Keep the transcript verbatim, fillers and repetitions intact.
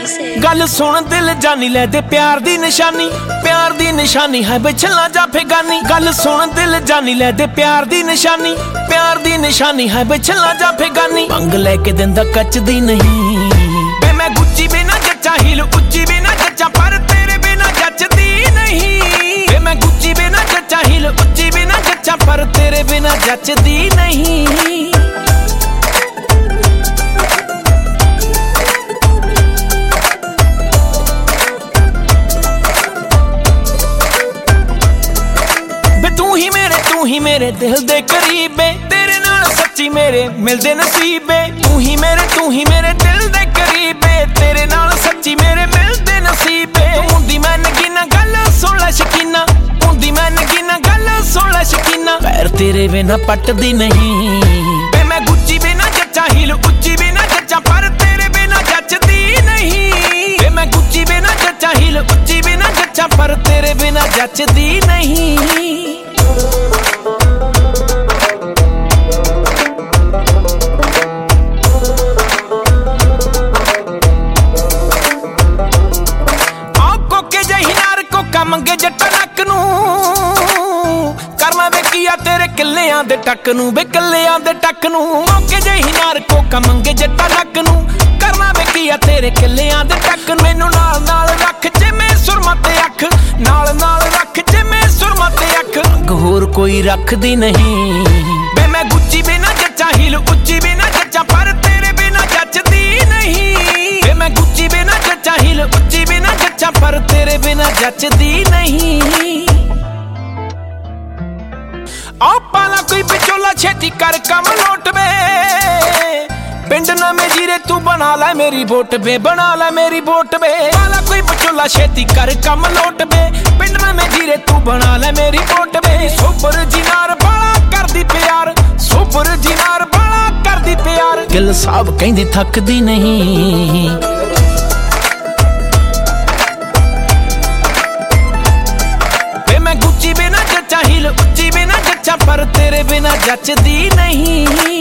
गल सुन दिल जानी ले दे प्यार दी निशानी, प्यार दी निशानी है बिछला जाफेगानी। गल सुन दिल जानी ले दे प्यार दी निशानी, प्यार दी निशानी है बिछला जाफेगानी। मंग लेके दिंदा कचदी नहीं बे मैं गुच्ची बिना जच्चा, हील उच्ची बिना जच्चा, पर तेरे बिना जचदी नहीं। बे मैं गुच्ची बिना जच्चा, हील उच्ची बिना जच्चा, पर तेरे बिना जचदी नहीं। तू ही मेरे तू ही मेरे दिल दे करीबे, तेरे नाल सच्ची मेरे मिलदे नसीबे। तू ही मेरे तू ही मेरे दिल दे करीबे, तेरे नाल सच्ची मेरे मिलदे नसीबे। हुंदी मैं नगीना गल सुन लै शकीना, हुंदी मैं नगीना गल सुन लै शकीना, पैर तेरे बिना पटदी नहीं। बे मैं गुच्ची बिना जच्चा, हील उच्ची बिना जच्चा, पर तेरे बिना जचदी नहीं। बे मैं गुच्ची बिना जच्चा, हील उच्ची बिना जच्चा, पर तेरे बिना जचदी नहीं। मंगे जट्टा नक नू करना वे किया तेरे किल्लियां दे टक नू, वे किल्लियां दे टक नू। मौके जही नार कोका मंगे जट्टा नक नू करना वे किया तेरे किल्लियां दे टक। मैनू नाल नाल रख जिवें सुरमा ते अख, नाल नाल रख जिवें सुरमा ते अख, होर कोई रखदी नहीं। बे मैं गुच्ची बिना जच्चा, हील उच्ची बिना जच्चा, पर तेरे बिना जचदी नहीं। बे मैं गुच्ची बिना जच्चा, हील उच्ची बिना जच्चा, पर तेरे बिना जचदी नहीं। आ पाला कोई बिचोला छेती कर कम लोट वे, पिंड नवें जीरे तू बना लै मेरी वोट वे, बना लै मेरी वोट वे। पाला कोई बिचोला छेती कर कम लोट वे, पिंड नवें जीरे तू बना लै मेरी वोट वे। सुपर जिनार बाला करदी प्यार, सुपर जिनार बाला करदी प्यार, गिल साहब कहंदी थकदी नहीं। गुच्ची बिना जच्चा, हील उच्ची बिना जच्चा, पर तेरे बिना जचदी नहीं।